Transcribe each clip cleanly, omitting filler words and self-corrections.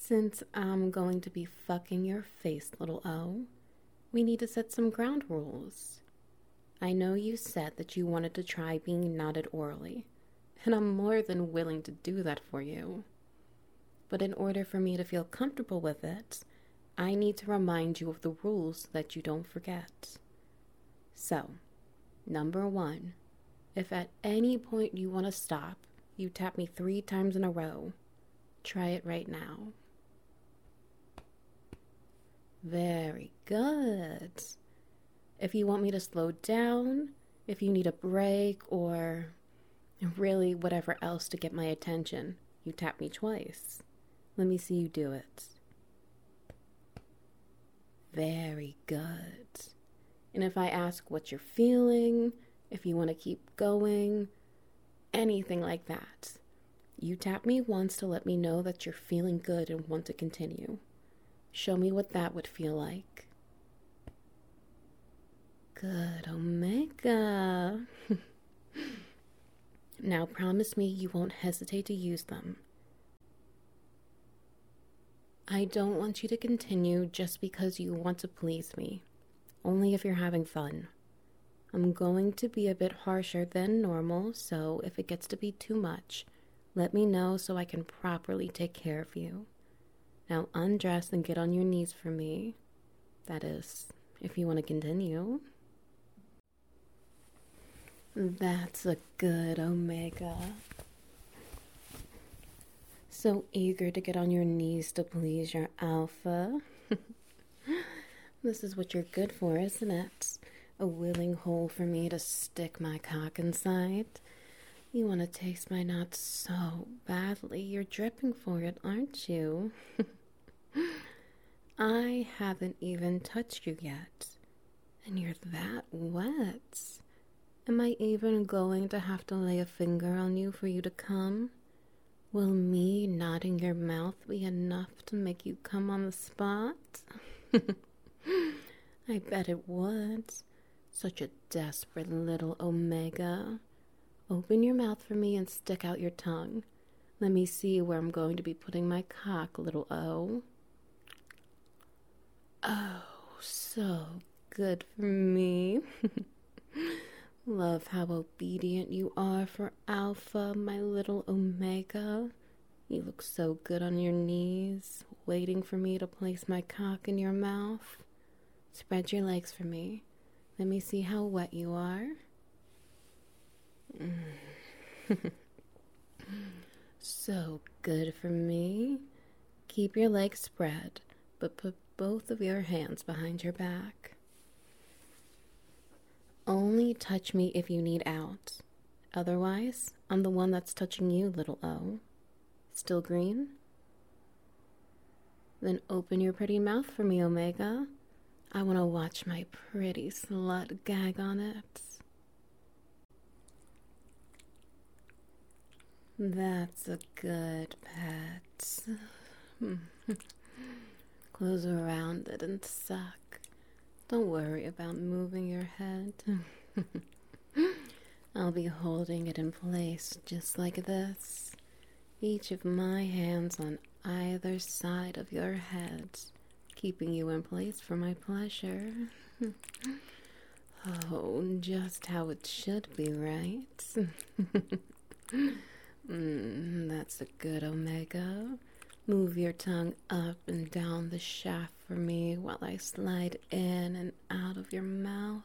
Since I'm going to be fucking your face, little O, we need to set some ground rules. I know you said that you wanted to try being knotted orally, and I'm more than willing to do that for you. But in order for me to feel comfortable with it, I need to remind you of the rules so that you don't forget. So, number 1, if at any point you want to stop, you tap me 3 times in a row. Try it right now. Very good. If you want me to slow down, if you need a break, or really whatever else to get my attention, you tap me twice. Let me see you do it. Very good. And if I ask what you're feeling, if you want to keep going, anything like that, you tap me once to let me know that you're feeling good and want to continue. Show me what that would feel like. Good, Omega. Now promise me you won't hesitate to use them. I don't want you to continue just because you want to please me. Only if you're having fun. I'm going to be a bit harsher than normal, so if it gets to be too much, let me know so I can properly take care of you. Now undress and get on your knees for me. That is, if you want to continue. That's a good Omega. So eager to get on your knees to please your alpha. This is what you're good for, isn't it? A willing hole for me to stick my cock inside. You want to taste my nuts so badly. You're dripping for it, aren't you? I haven't even touched you yet. And you're that wet. Am I even going to have to lay a finger on you for you to come? Will me nodding your mouth be enough to make you come on the spot? I bet it would. Such a desperate little Omega. Open your mouth for me and stick out your tongue. Let me see where I'm going to be putting my cock, little O. Oh, so good for me. Love how obedient you are for Alpha, my little Omega. You look so good on your knees, waiting for me to place my cock in your mouth. Spread your legs for me. Let me see how wet you are. So good for me. Keep your legs spread, but put both of your hands behind your back. Only touch me if you need out. Otherwise, I'm the one that's touching you, little O. Still green? Then open your pretty mouth for me, Omega. I want to watch my pretty slut gag on it. That's a good pet. Close around it and suck. Don't worry about moving your head. I'll be holding it in place just like this. Each of my hands on either side of your head, keeping you in place for my pleasure. Oh, just how it should be, right? That's a good Omega. Move your tongue up and down the shaft for me while I slide in and out of your mouth.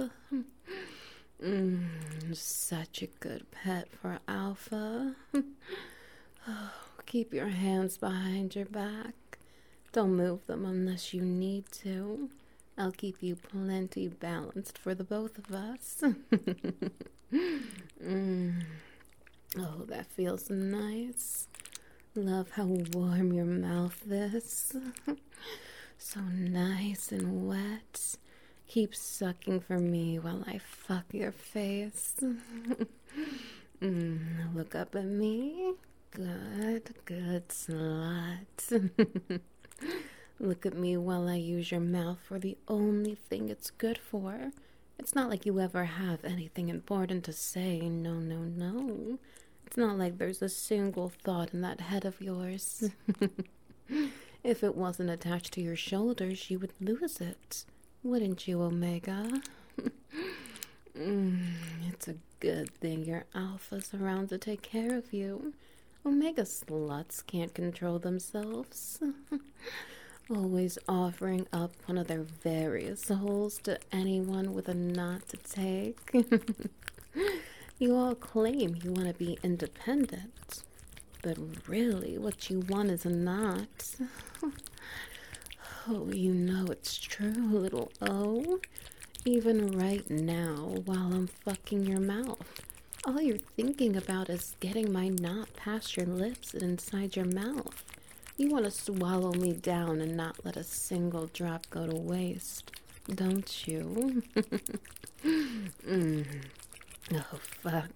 Such a good pet for Alpha. Oh, keep your hands behind your back. Don't move them unless you need to. I'll keep you plenty balanced for the both of us. Oh, that feels nice. Love how warm your mouth is. So nice and wet. Keep sucking for me while I fuck your face. Look up at me. Good slut. Look at me while I use your mouth for the only thing it's good for. It's not like you ever have anything important to say. No. It's not like there's a single thought in that head of yours. If it wasn't attached to your shoulders, you would lose it. Wouldn't you, Omega? It's a good thing your alpha's around to take care of you. Omega sluts can't control themselves. Always offering up one of their various holes to anyone with a knot to take. You all claim you want to be independent, but really what you want is a knot. Oh, you know it's true, little O. Even right now, while I'm fucking your mouth, all you're thinking about is getting my knot past your lips and inside your mouth. You want to swallow me down and not let a single drop go to waste, don't you? Oh, fuck.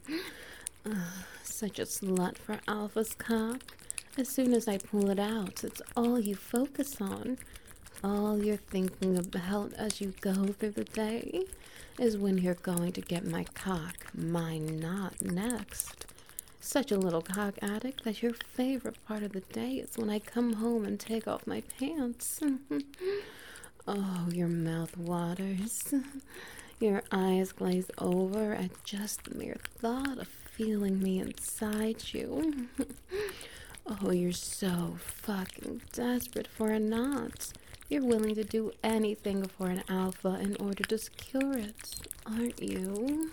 Such a slut for Alpha's cock. As soon as I pull it out, it's all you focus on. All you're thinking about as you go through the day is when you're going to get my cock, my knot, next. Such a little cock addict that your favorite part of the day is when I come home and take off my pants. Oh, your mouth waters. Your eyes glaze over at just the mere thought of feeling me inside you. Oh, you're so fucking desperate for a knot. You're willing to do anything for an alpha in order to secure it, aren't you?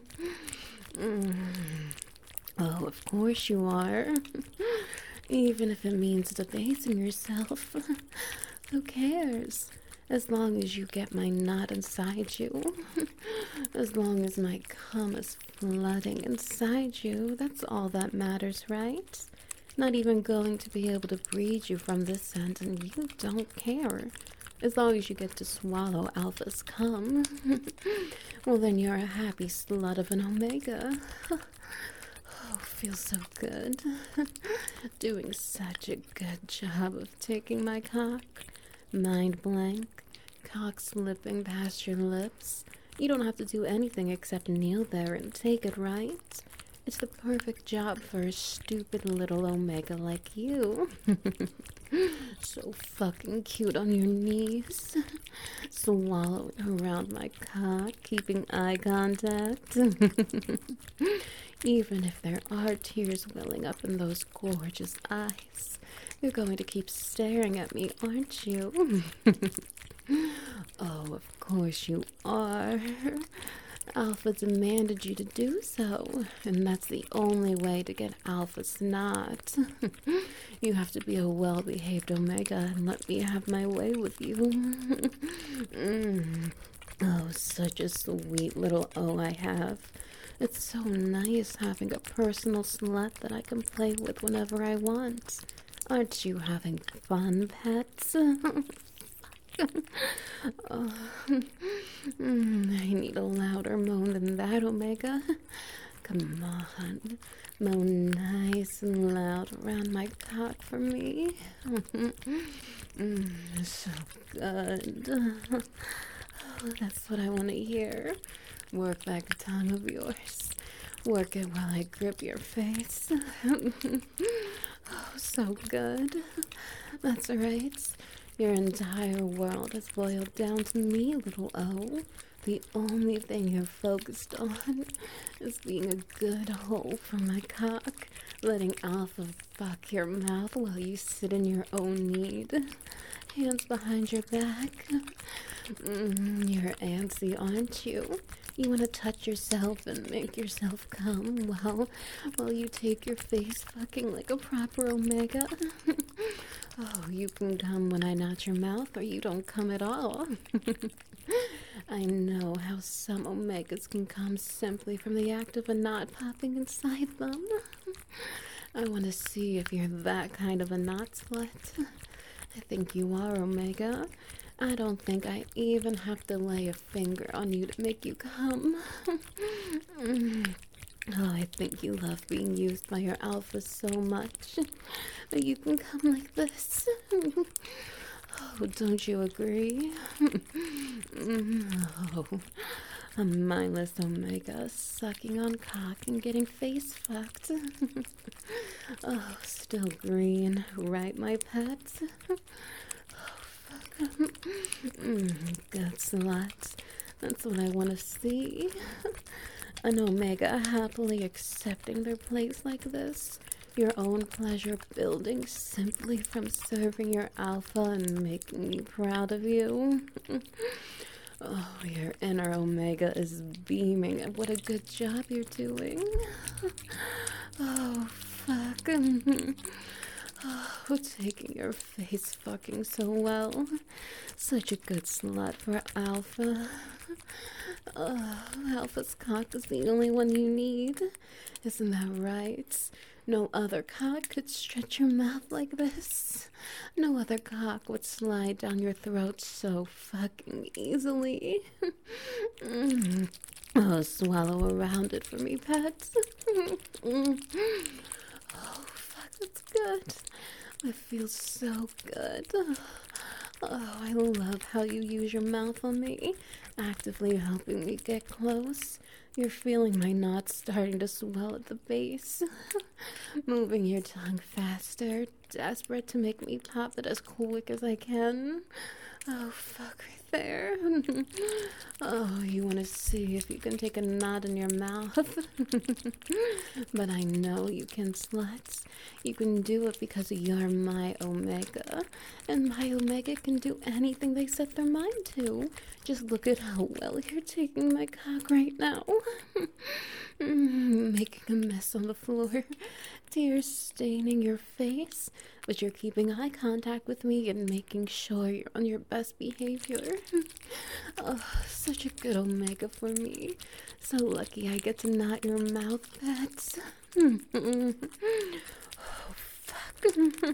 Oh, of course you are. Even if it means debasing yourself. Who cares? As long as you get my knot inside you. As long as my cum is flooding inside you, that's all that matters, right? Not even going to be able to breed you from this end, and you don't care. As long as you get to swallow Alpha's cum. Well, then you're a happy slut of an Omega. Oh, feels so good. Doing such a good job of taking my cock. Mind blank. Cock slipping past your lips. You don't have to do anything except kneel there and take it, right? It's the perfect job for a stupid little Omega like you. So fucking cute on your knees. Swallowing around my cock, keeping eye contact. Even if there are tears welling up in those gorgeous eyes, you're going to keep staring at me, aren't you? Oh, of course you are. Alpha demanded you to do so, and that's the only way to get Alpha's knot. You have to be a well-behaved Omega and let me have my way with you. Oh, such a sweet little O I have. It's so nice having a personal slut that I can play with whenever I want. Aren't you having fun, pets? Oh, I need a louder moan than that, Omega. Come on, moan nice and loud around my cock for me. So good. Oh, that's what I want to hear. Work that tongue of yours. Work it while I grip your face. Oh, so good. That's right. Your entire world has boiled down to me, little O. The only thing you're focused on is being a good hole for my cock, letting Alpha fuck your mouth while you sit in your own need. Hands behind your back. You're antsy, aren't you? You want to touch yourself and make yourself come while you take your face fucking like a proper Omega. Oh, you can come when I knot your mouth, or you don't come at all. I know how some Omegas can come simply from the act of a knot popping inside them. I want to see if you're that kind of a knot slut. I think you are, Omega. I don't think I even have to lay a finger on you to make you come. Oh, I think you love being used by your alpha so much that you can come like this. Oh, don't you agree? A mindless Omega sucking on cock and getting face fucked. Oh, still green, right, my pet? Good sluts. That's what I want to see. An Omega happily accepting their place like this. Your own pleasure building simply from serving your alpha and making me proud of you. Oh, your inner Omega is beaming at what a good job you're doing. Oh, fuck. Oh, taking your face fucking so well. Such a good slut for Alpha. Oh, Alpha's cock is the only one you need. Isn't that right? No other cock could stretch your mouth like this. No other cock would slide down your throat so fucking easily. Oh, swallow around it for me, pet. Oh, fuck, that's good. It feels so good. Oh, I love how you use your mouth on me, actively helping me get close. You're feeling my knots starting to swell at the base. Moving your tongue faster, desperate to make me pop it as quick as I can. Oh, fuck, right there. Oh, you want to see if you can take a knot in your mouth. But I know you can, sluts. You can do it because you're my Omega. And my Omega can do anything they set their mind to. Just look at how well you're taking my cock right now. Making a mess on the floor. Tears staining your face. But you're keeping eye contact with me and making sure you're on your best behavior. Oh, such a good Omega for me. So lucky I get to knot your mouth, pets. Oh, fuck.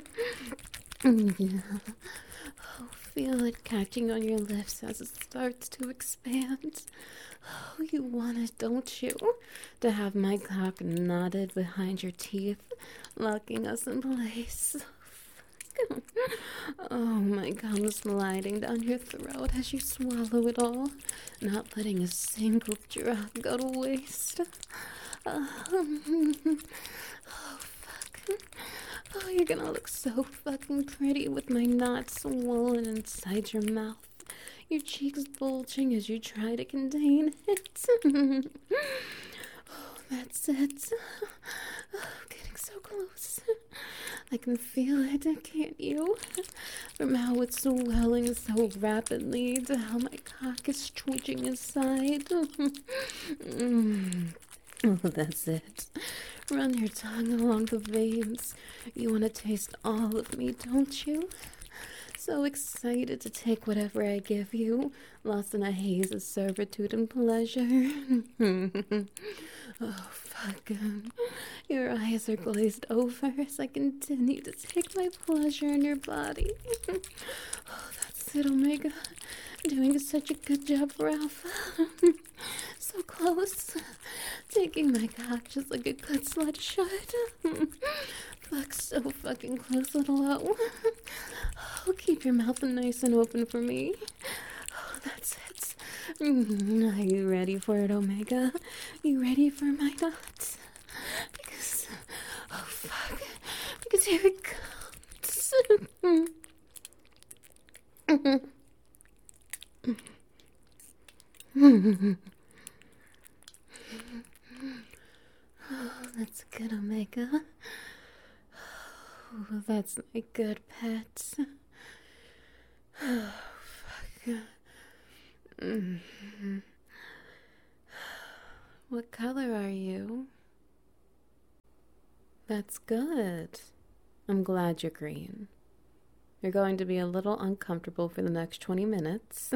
Oh, feel it catching on your lips as it starts to expand. Oh, you want it, don't you? To have my cock knotted behind your teeth, locking us in place. Oh, my gum sliding down your throat as you swallow it all, not letting a single drop go to waste. Oh, fuck. Oh, you're gonna look so fucking pretty with my knot swollen inside your mouth. Your cheeks bulging as you try to contain it. Oh, that's it. Oh, getting so close. I can feel it, can't you? From how it's swelling so rapidly to how my cock is twitching inside. Oh, that's it. Run your tongue along the veins. You want to taste all of me, don't you? So excited to take whatever I give you, lost in a haze of servitude and pleasure. Oh, fuck. Your eyes are glazed over as I continue to take my pleasure in your body. Oh, that's it, Omega. Doing such a good job for Alpha. So close. Taking my cock just like a good slut should. Fuck, so fucking close, little O. Oh, keep your mouth nice and open for me. Oh, that's it. Are you ready for it, Omega? You ready for my nuts? Because, oh fuck, because here it comes. Oh, that's good, Omega. Oh, that's my good pet. Oh, fuck. What color are you? That's good. I'm glad you're green. You're going to be a little uncomfortable for the next 20 minutes.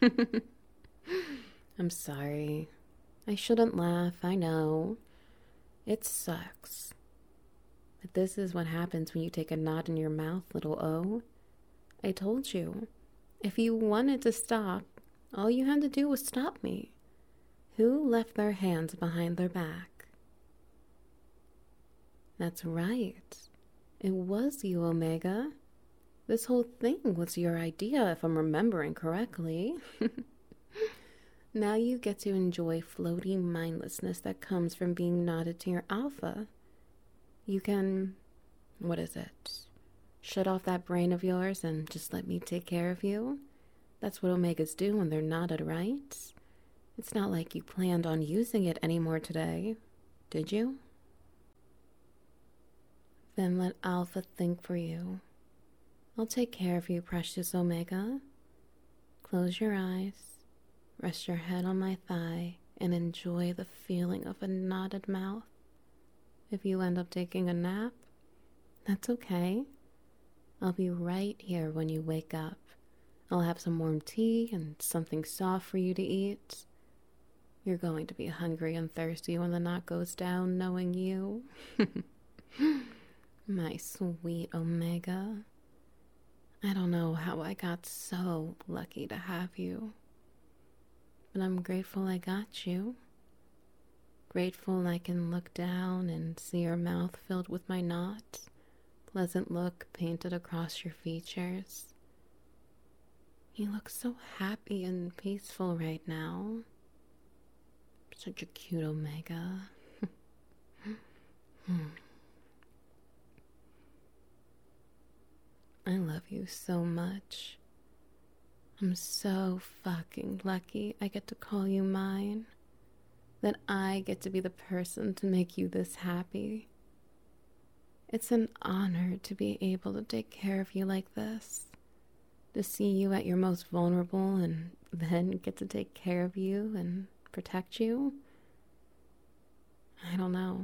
I'm sorry. I shouldn't laugh, I know. It sucks. But this is what happens when you take a knot in your mouth, little O. I told you. If you wanted to stop, all you had to do was stop me. Who left their hands behind their back? That's right. It was you, Omega. This whole thing was your idea, if I'm remembering correctly. Now you get to enjoy floaty mindlessness that comes from being knotted to your alpha. You can, what is it? Shut off that brain of yours and just let me take care of you. That's what omegas do when they're knotted, right? It's not like you planned on using it anymore today, did you? Then let Alpha think for you. I'll take care of you, precious Omega. Close your eyes, rest your head on my thigh, and enjoy the feeling of a knotted mouth. If you end up taking a nap, that's okay. I'll be right here when you wake up. I'll have some warm tea and something soft for you to eat. You're going to be hungry and thirsty when the knot goes down, knowing you. My sweet Omega. I don't know how I got so lucky to have you, but I'm grateful I got you. Grateful I can look down and see your mouth filled with my knot, pleasant look painted across your features. You look so happy and peaceful right now. Such a cute Omega. I love you so much. I'm so fucking lucky I get to call you mine. That I get to be the person to make you this happy. It's an honor to be able to take care of you like this. To see you at your most vulnerable and then get to take care of you and protect you. I don't know.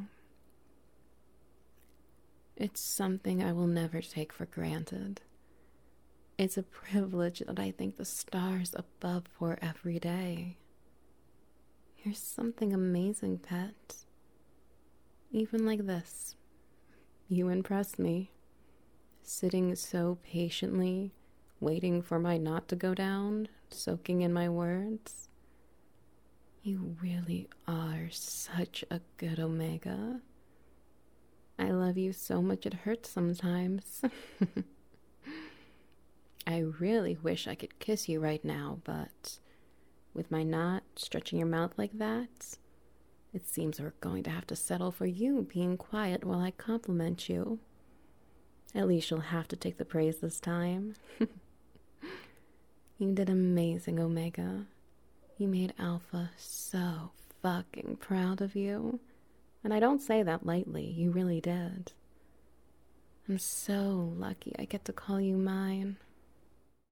It's something I will never take for granted. It's a privilege that I thank the stars above for every day. You're something amazing, pet. Even like this, you impress me. Sitting so patiently, waiting for my knot to go down, soaking in my words. You really are such a good Omega. I love you so much it hurts sometimes. I really wish I could kiss you right now, but with my knot stretching your mouth like that, it seems we're going to have to settle for you being quiet while I compliment you. At least you'll have to take the praise this time. You did amazing, Omega. You made Alpha so fucking proud of you. And I don't say that lightly, you really did. I'm so lucky I get to call you mine.